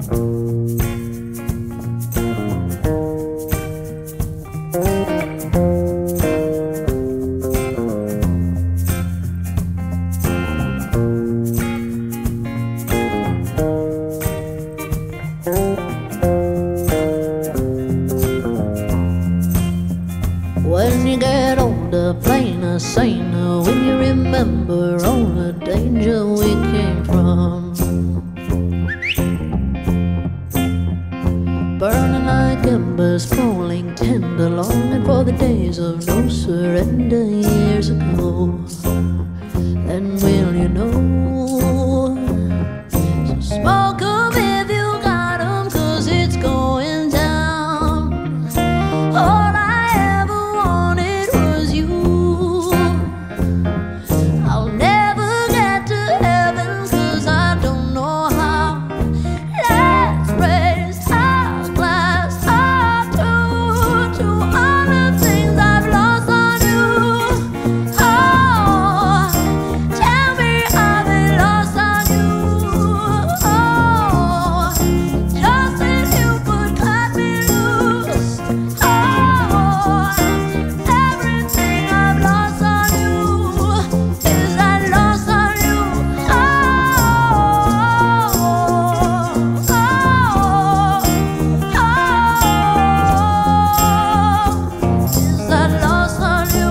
When you get older, plainer, saner, when you remember all the danger we came from, burning like embers, falling tender, longing for the days of no surrender years ago. And will you know? So smoke 'em if you got 'em, 'cause it's going down. All I ever wanted was you. I'll never get to heaven, 'cause I don't know how. Let's raise our glass up to all the things I've lost on you. Oh, tell me I've been lost on you. Oh, just as you could cut me loose. Oh, everything I've lost on you is I lost on you. Oh, is I lost on you.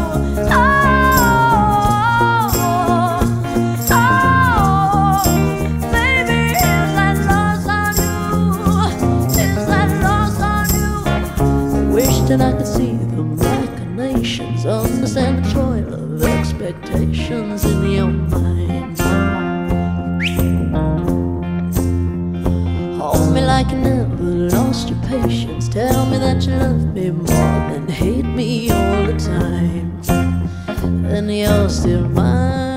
Baby, is I lost on you? Is I lost on you? Wish that I could see the machinations, understand the toil of expectations in your mind. Hold me like you never lost your patience. Tell me that you love me more than hate me all the time. And you're still mine.